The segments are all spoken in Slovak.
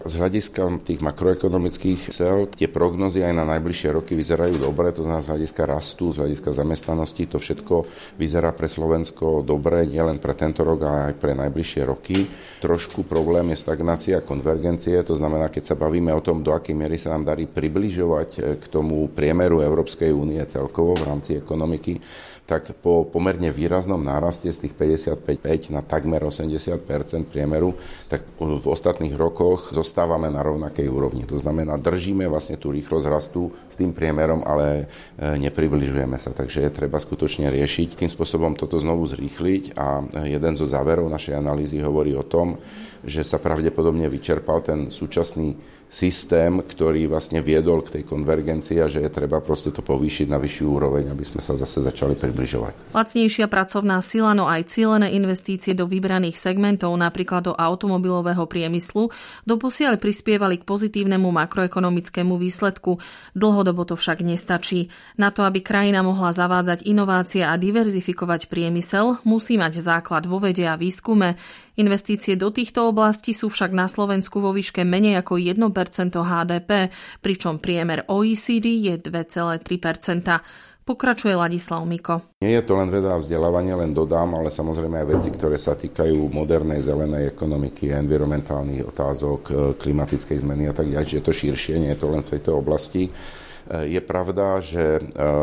Z hľadiska tých makroekonomických cel, tie prognozy aj na najbližšie roky vyzerajú dobre, to znamená z hľadiska rastu, z hľadiska zamestnanosti, to všetko vyzerá pre Slovensko dobre, nielen pre tento rok, ale aj pre najbližšie roky. Trošku problém je stagnácia konvergencie, to znamená, keď sa bavíme o tom, do akej miery sa nám darí približovať k tomu priemeru Európskej únie celkovo v rámci ekonomiky, tak po pomerne výraznom náraste z tých 55 na takmer 80% priemeru, tak v ostatných rokoch zostávame na rovnakej úrovni. To znamená, držíme vlastne tú rýchlosť rastu s tým priemerom, ale nepribližujeme sa. Takže je treba skutočne riešiť, akým spôsobom toto znovu zrýchliť. A jeden zo záverov našej analýzy hovorí o tom, že sa pravdepodobne vyčerpal ten súčasný systém, ktorý vlastne viedol k tej konvergencii a že je treba proste to povýšiť na vyššiu úroveň, aby sme sa zase začali približovať. Lacnejšia pracovná sila, no aj cielené investície do vybraných segmentov, napríklad do automobilového priemyslu, doposiaľ prispievali k pozitívnemu makroekonomickému výsledku. Dlhodobo to však nestačí. Na to, aby krajina mohla zavádzať inovácie a diverzifikovať priemysel, musí mať základ vo vede a výskume. Investície do týchto oblastí sú však na Slovensku vo výške menej ako 1% HDP, pričom priemer OECD je 2,3%. Pokračuje Ladislav Miko. Nie je to len veda a vzdelávanie, len dodám, ale samozrejme aj veci, ktoré sa týkajú modernej zelenej ekonomiky, environmentálnych otázok, klimatickej zmeny a tak ďalej, že je to širšie, nie je to len v tejto oblasti. Je pravda, že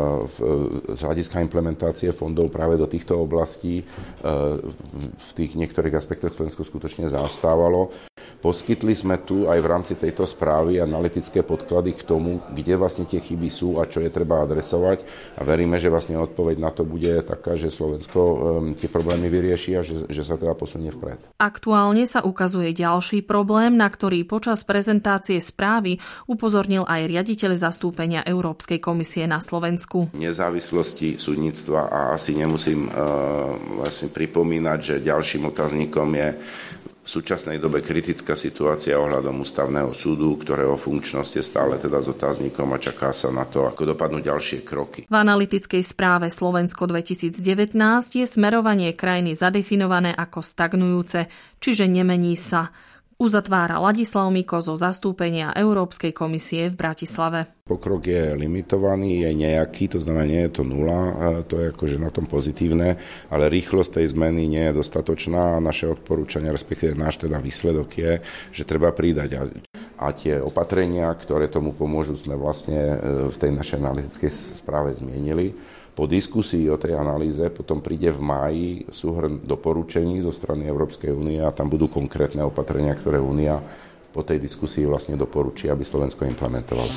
z hľadiska implementácie fondov práve do týchto oblastí v tých niektorých aspektoch Slovensko skutočne zaostávalo. Poskytli sme tu aj v rámci tejto správy analytické podklady k tomu, kde vlastne tie chyby sú a čo je treba adresovať. A veríme, že vlastne odpoveď na to bude taká, že Slovensko tie problémy vyrieši a že sa teda posunie vpred. Aktuálne sa ukazuje ďalší problém, na ktorý počas prezentácie správy upozornil aj riaditeľ zastúpenia Európskej komisie na Slovensku. Nezávislosti súdnictva a asi nemusím vlastne pripomínať, že ďalším otáznikom je v súčasnej dobe kritická situácia ohľadom ústavného súdu, ktorého funkčnosť je stále teda s otáznikom a čaká sa na to, ako dopadnú ďalšie kroky. V analytickej správe Slovensko 2019 je smerovanie krajiny zadefinované ako stagnujúce, čiže nemení sa. Uzatvára Ladislav Miko zo zastúpenia Európskej komisie v Bratislave. Pokrok je limitovaný, je nejaký, to znamená, nie je to nula, to je akože na tom pozitívne, ale rýchlosť tej zmeny nie je dostatočná a naše odporúčania, respektíve náš teda výsledok je, že treba pridať. A tie opatrenia, ktoré tomu pomôžu, sme vlastne v tej našej analytickej správe zmienili. Po diskusii o tej analýze potom príde v máji súhrn doporučení zo strany Európskej únie a tam budú konkrétne opatrenia, ktoré únia po tej diskusii vlastne doporučí, aby Slovensko implementovalo.